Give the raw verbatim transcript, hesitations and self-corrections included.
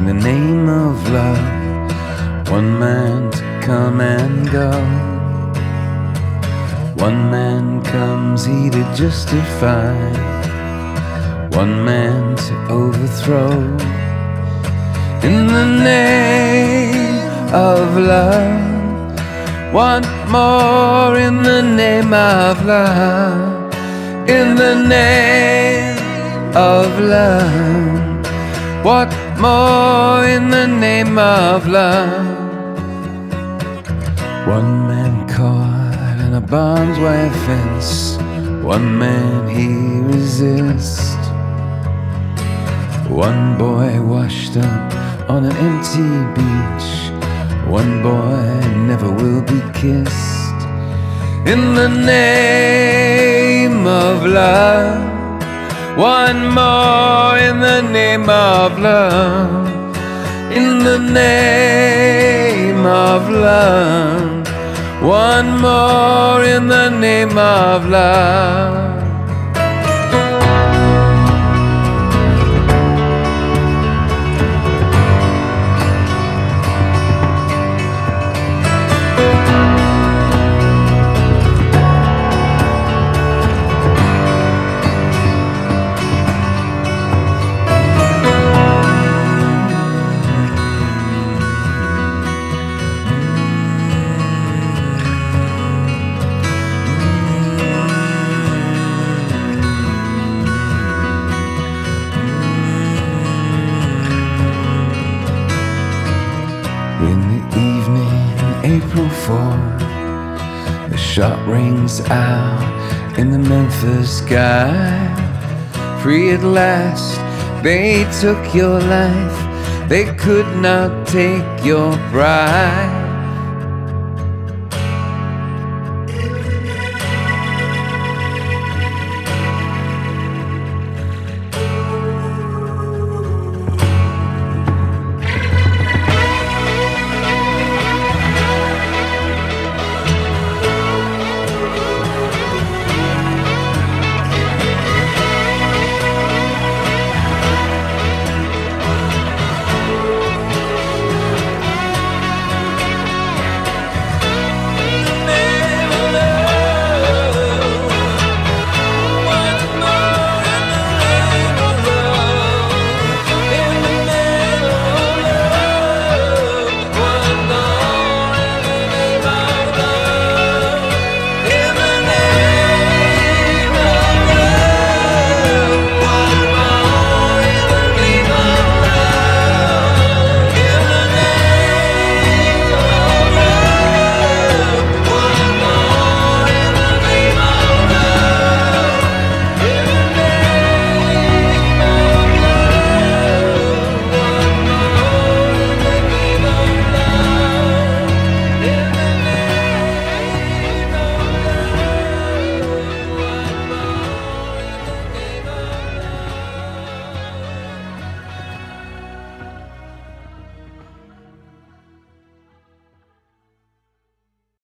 in the name of love, one man to come and go. One man comes, he to justify, one man to overthrow. In the name of love, one more in the name of love. In the name of love, what more in the name of love? One man caught in a barbed wire fence, one man he resists. One boy washed up on an empty beach, one boy never will be kissed. In the name of love, one more in the name of love. In the name of love, one more in the name of love. In the evening, April fourth, the shot rings out in the Memphis sky. Free at last, they took your life, they could not take your pride.